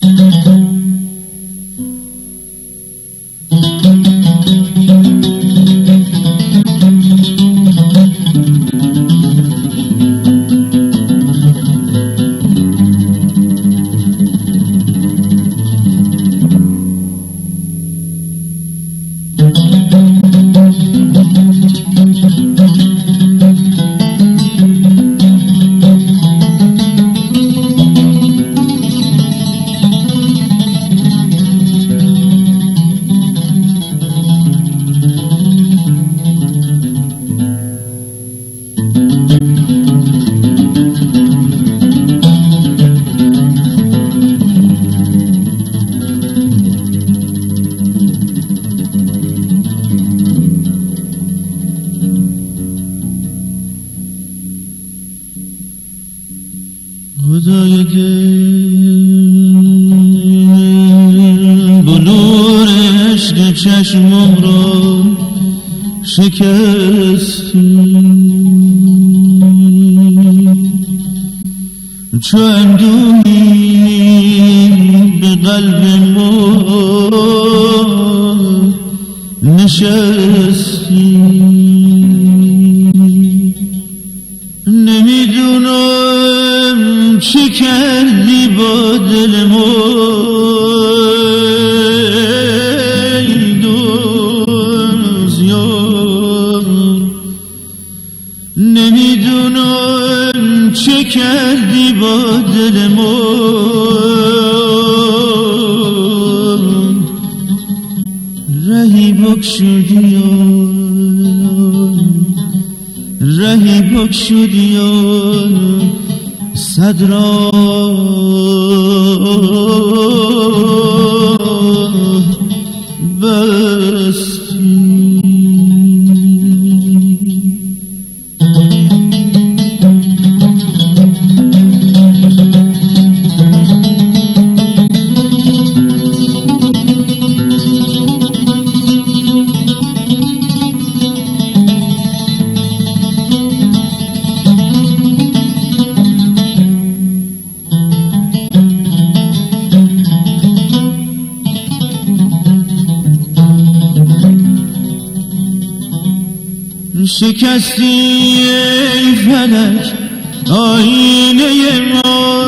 خدای دل بلور عشق چشمم را شکستی، چو اندوهی به قلب ما نشستی. نمیدونم چی کردی با دل ما، نمیدونم چه کردی با دل ما. رهی بکشودی رهی بکشودی صد راه بستی. شکستی ای فلک آینه ما،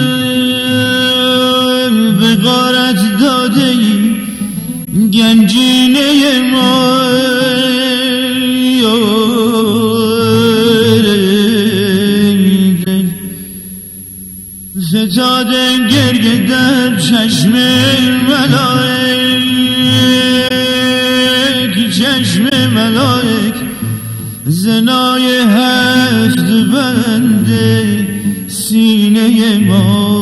به غارت داده ای گنجینه ما. فتاده گریه در چشم ملائک، چشم ملائک زنای هفت بند سینه ما.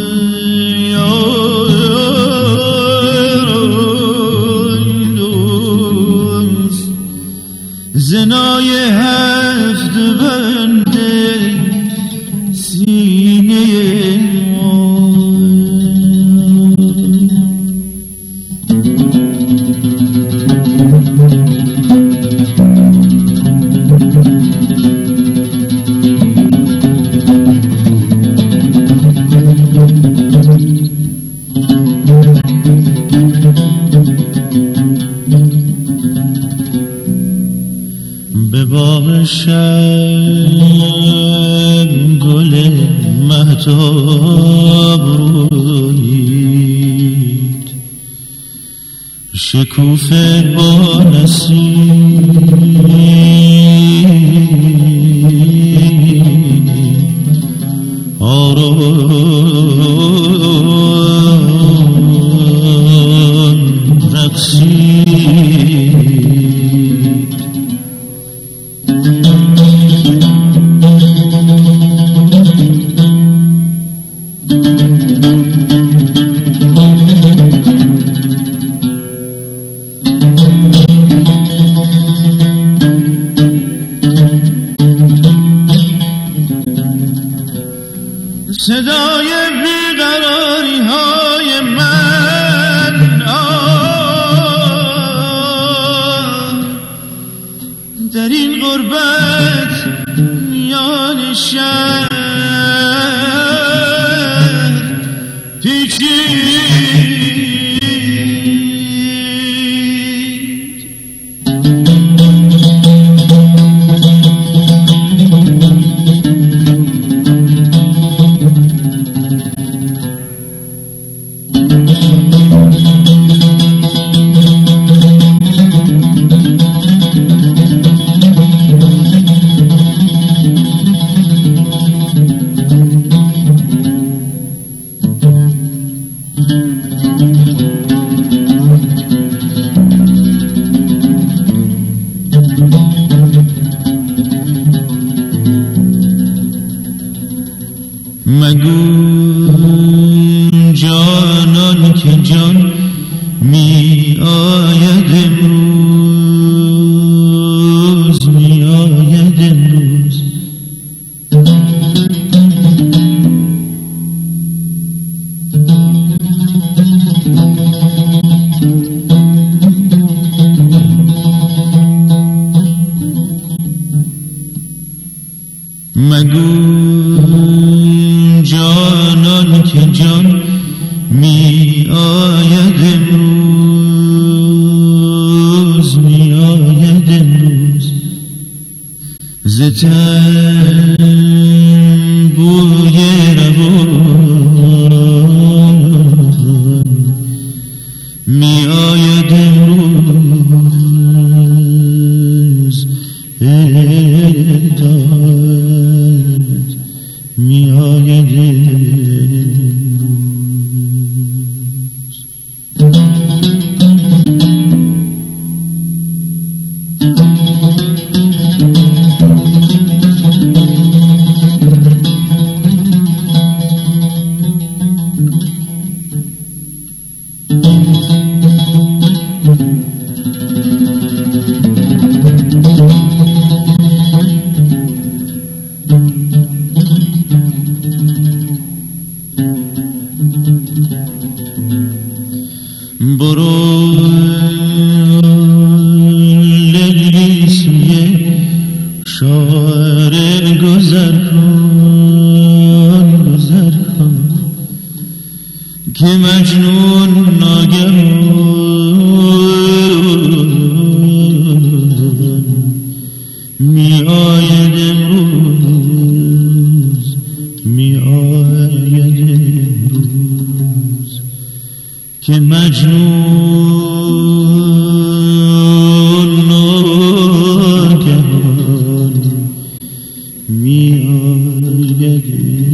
زنای هفت بند سینه ما. به باغ شب گل مهتاب رویید، شکوفه با نسیم آرام رقصید. صدای بیقراری های من در این غربت میان شهر پیچید. جانان که جان می آید امروز، می آید امروز. مگو جانان که جان می آید امروز، می آید امروز. ز تن بوی روان می آید امروز. می آید امروز. برو لیلی سوی شاره گذر کن، گذر کن که مجنون ناگهان می آید امروز، می آید امروز که مجنون ناگهان می آید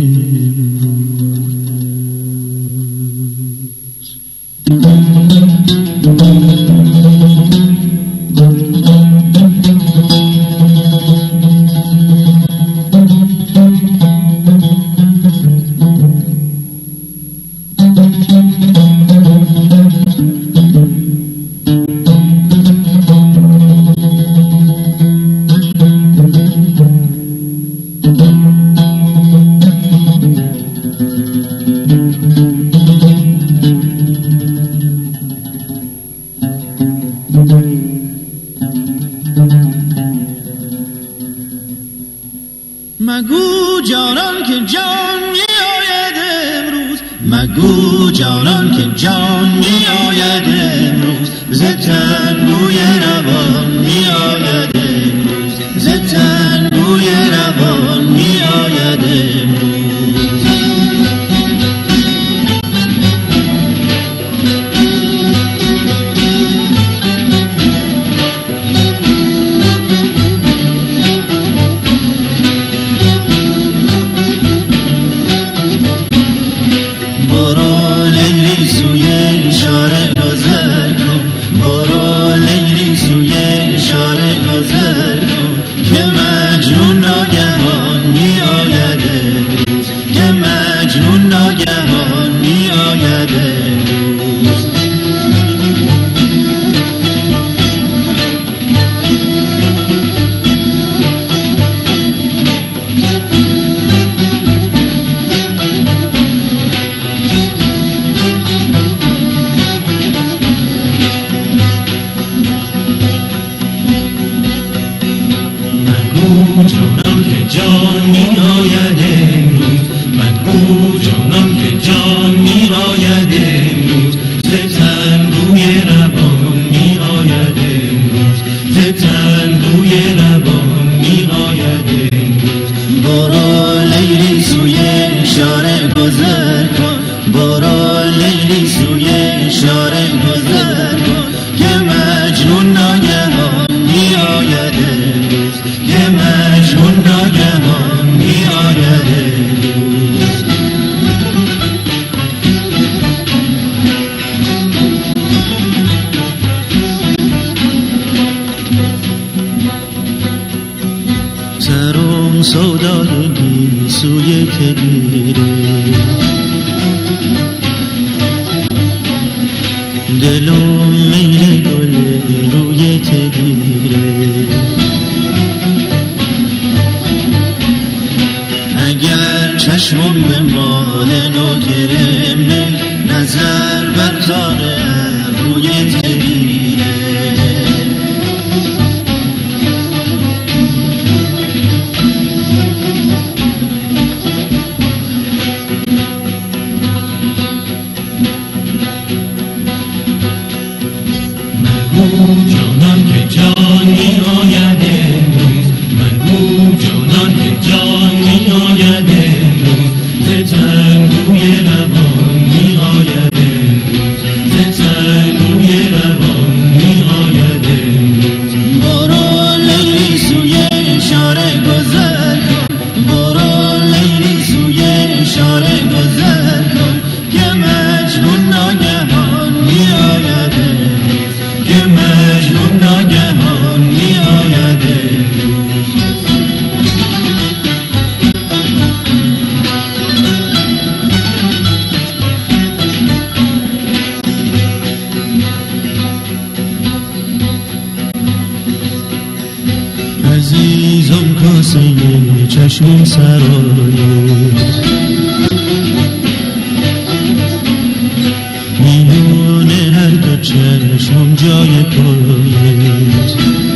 مگو جانان که جان می آید امروز، مگو جانان که جان می آید امروز. ز تن بوی روان می آید امروز، ز تن بوی روان می آید امروز. جانان که جان می آید امروز، مگو جانان که جان می آید امروز. ز تن بوی روان می آید امروز، ز تن بوی روان می آید امروز. برو لیلی سوی شاره گذر کن، برو لیلی سوی شاره گذر کن که مجنون ناگهان می آید امروز، که مجنون ناگهان می آید امروز. سرم سودای گیسوی که دیره دلم میل گل روی تگیره. اگر چشمم به ماه نوکره می نظر بر تاره روی تگیره. جانان که جان می آید امروز، مگو جانان که جان می آید امروز، ز تنگوی روان می آید امروز، ز تنگوی روان می آید امروز. برو لیلی سوی اشاره گذر کن، برو لیلی سوی اشاره گذر کن، که مجنون ناگهان می آید امروز، که مجنون ناگهان می آید امروز. عزیزم کاسه چشم سرایت، میون هر دو چشم جای پایت.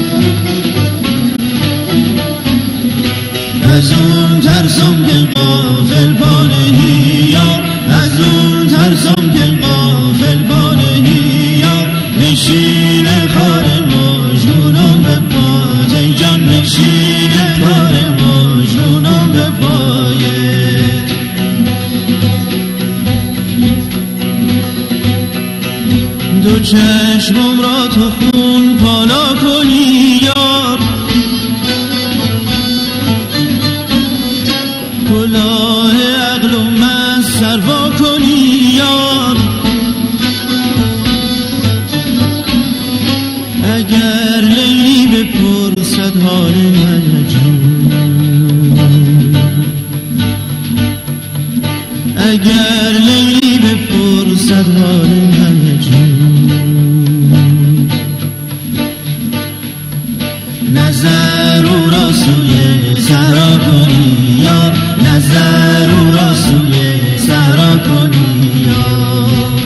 از اون ترسم که غافل پا نهیار، از اون ترسم که غافل پا نهیار. نشین خار مجنونم به پایت ای جان، نشین خار مجنونم به پایت. دو چشمم را تو خون پالا کنی یار، کلاه عقلم از سروا کنی یار. اگر لیلی بپرسد حال مجنون، اگر لیلی بپرسد حال مجنون، نظر او را سوی صحرا کنی یار، نظر او را سوی صحرا کنی یار.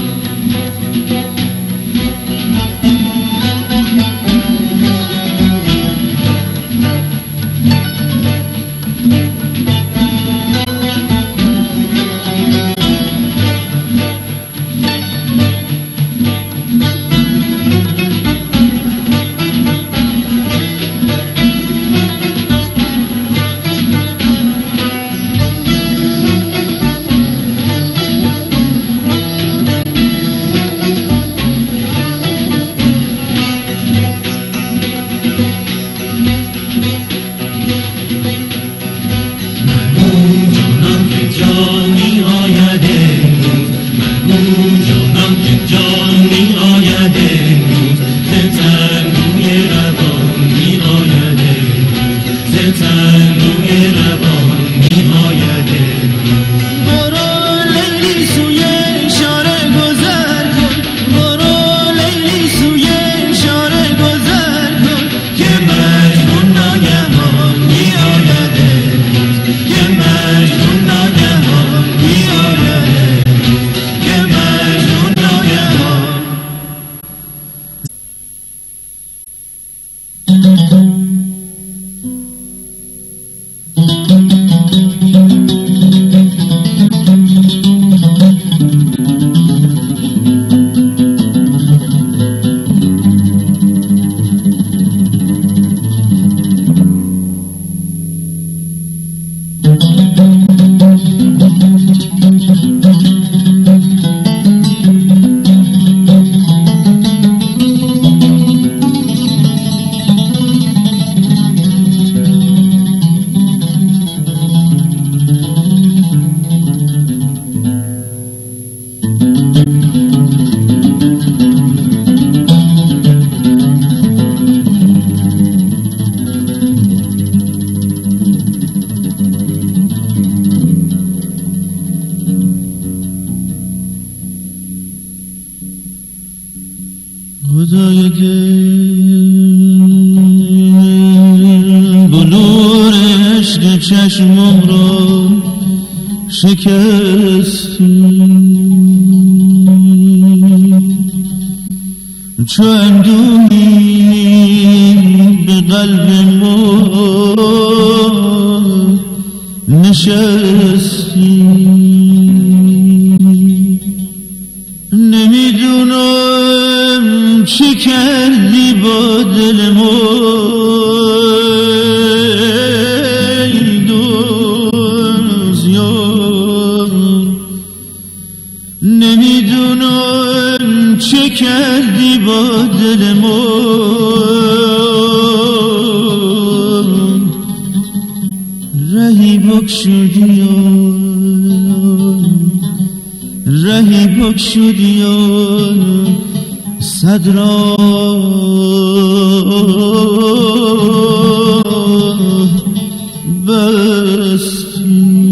صدای بلور عشق چشمم را شکستی، چو اندوهی به قلب ما نشستی. نمیدونم چه کردی با دل ما، نمیدونم چه کردی با دل ما. رهی بکشودی رهی بکشودی صد راه بستی.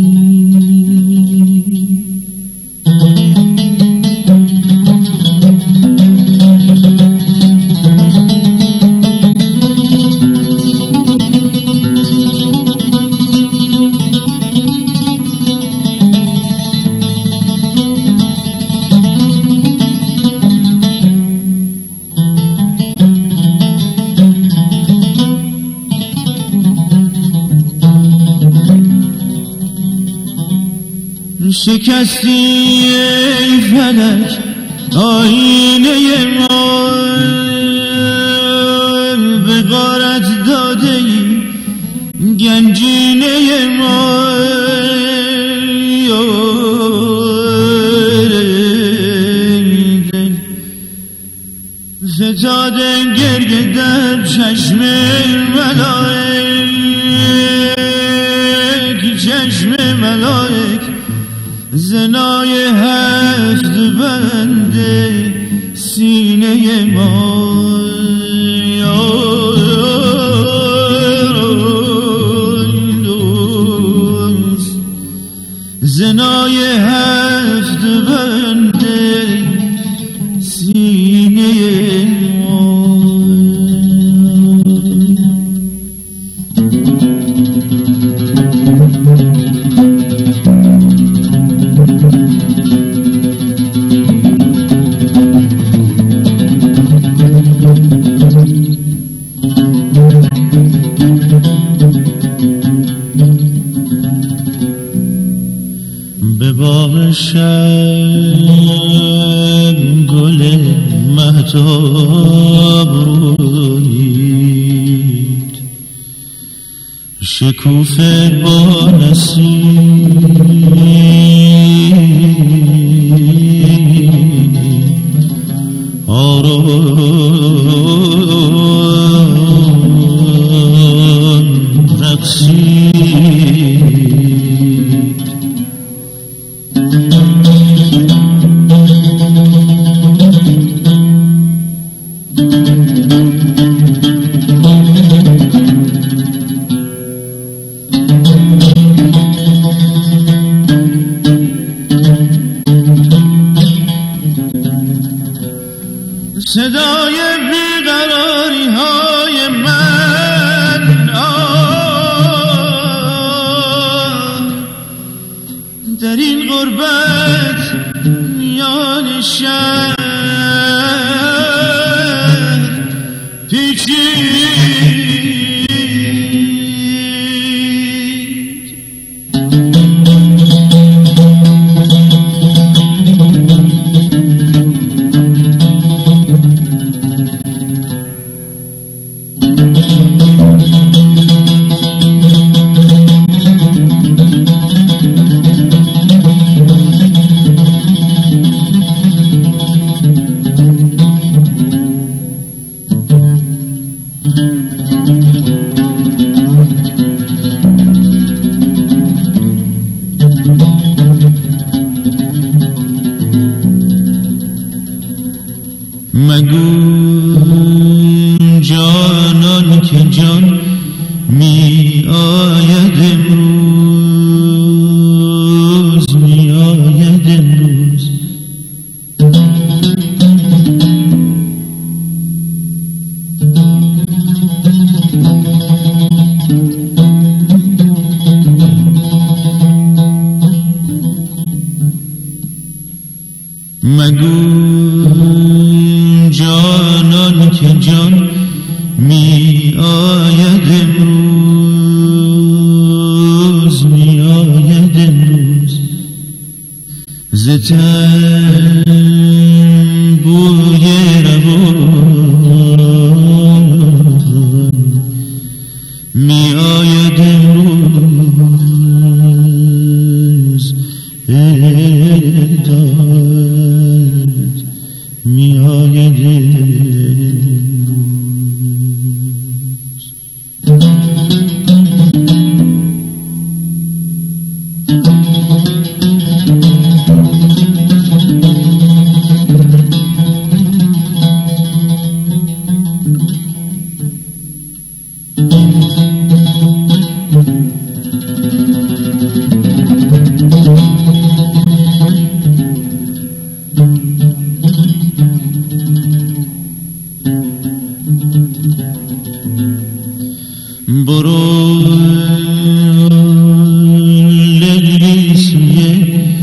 شکستی ای فلک آینه ما، به غارت داده ای گنجینه ما. فتاده گریه در چشم ملائک، چشم ملائک زنای هفت بند سینه ما. زنای هفت بند سینه ما. به باغ شب گل مهتاب رویید، شکوفه با نسیم آرام رقصید. صدای بیقراری های من در این غربت میان شهر پیچید. مگو جانان که جان می آید امروز، می آید امروز ز تن بوی روان، می آید امروز داد، می آید برو لیلی سوی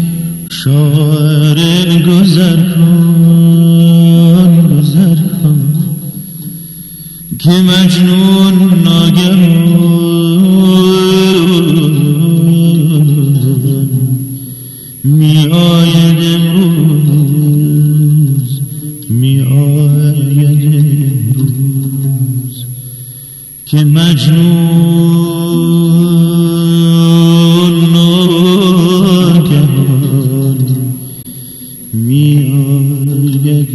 شاره گذر کن، گذر کن که مجنون ناگهان می آید امروز، می آید امروز که مجنون ناگهان می آید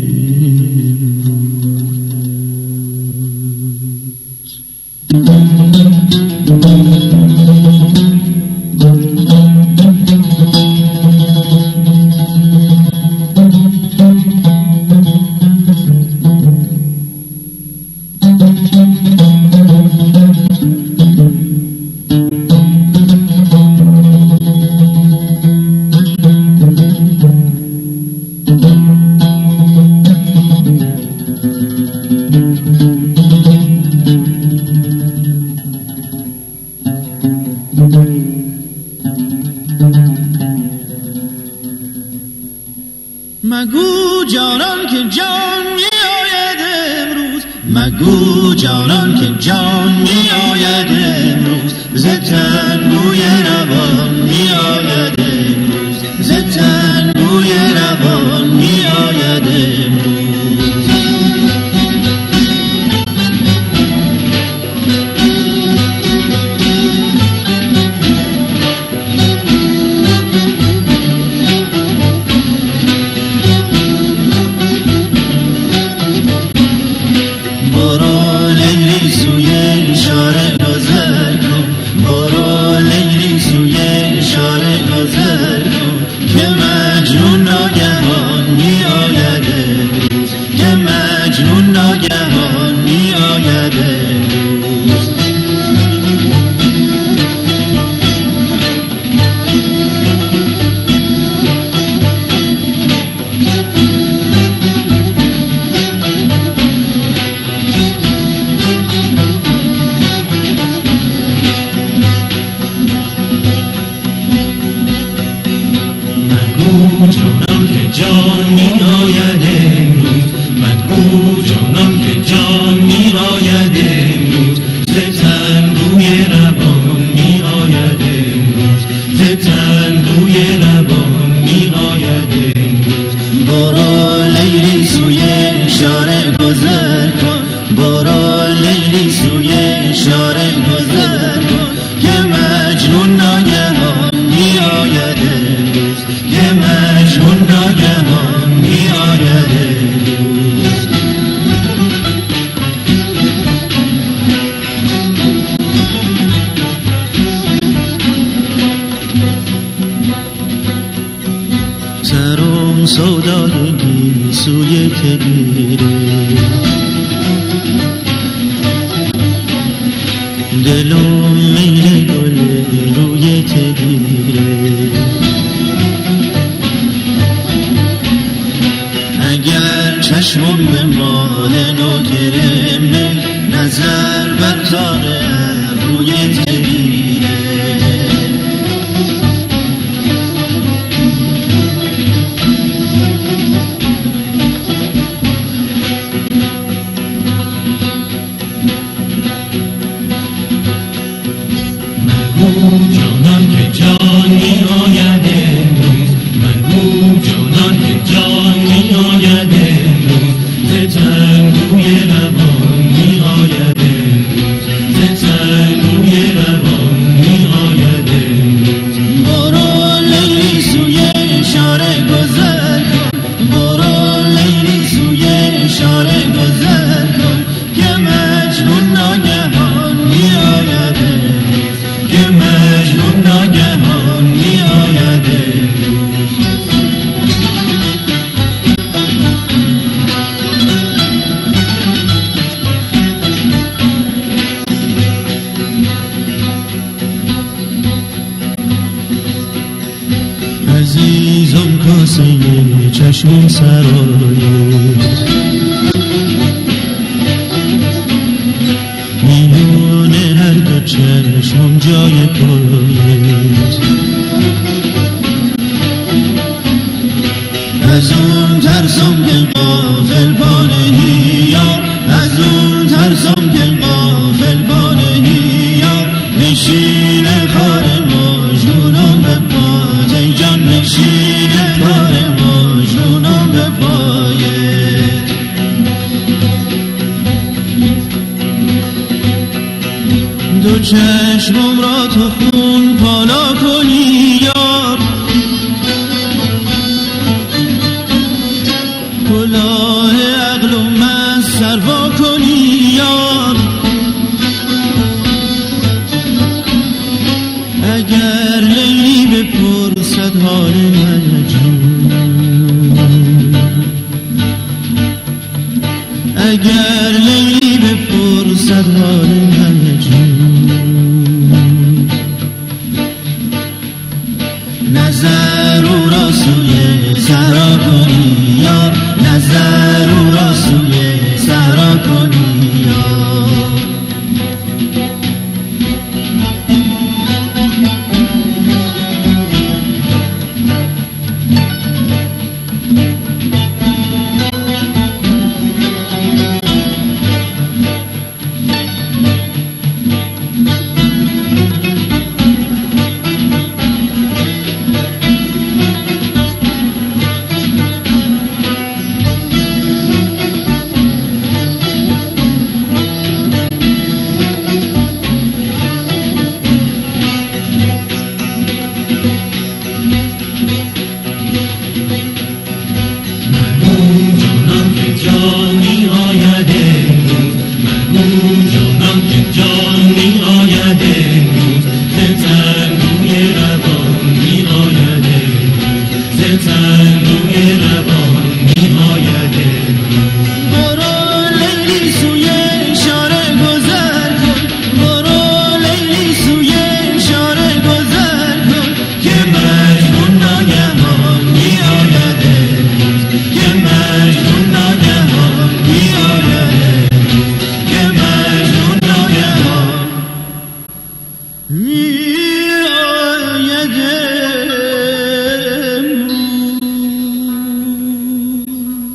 مگو جانان که جان می آید امروز، مگو جانان که جان می آید امروز ز تن بوی روان می آید امروز، ز تن بوی روان می آید امروز. جانم که جان می آید امروز، مگو جانم که جان می آید امروز ز تن بوی روان می آید امروز، ز تن بوی روان می آید امروز. برو لیلی سوی شاره گذر کن، برو لیلی سوی شاره گذر کن که مجنون ناگهان می آید امروز، که مجنون ناگهان می آید امروز. سرم سودای گیسوی تگیره، دلم میل گل روی تگیره. اگر چشمم به مال نوکرم نظر بر تاره روی تگیره. چشمم سرایت، میون هر دو چشمم جای پایت. از اون ترسم که غافل پا نهیار، از اون ترسم که غافل پا نهیار. نشین خار مجنونم به پایت ای جان، نشین خار مجنونم به پایت. دو چشمم را تو خون پالا کنی یار، کلاه عقلم از سروا کنی یار. اگر لیلی بپرسد حال مجنون، اگر لیلی بپرسد حال مجنون. نظر او را سوی صحرا کنی یار، نظر او را سوی صحرا کنی یار.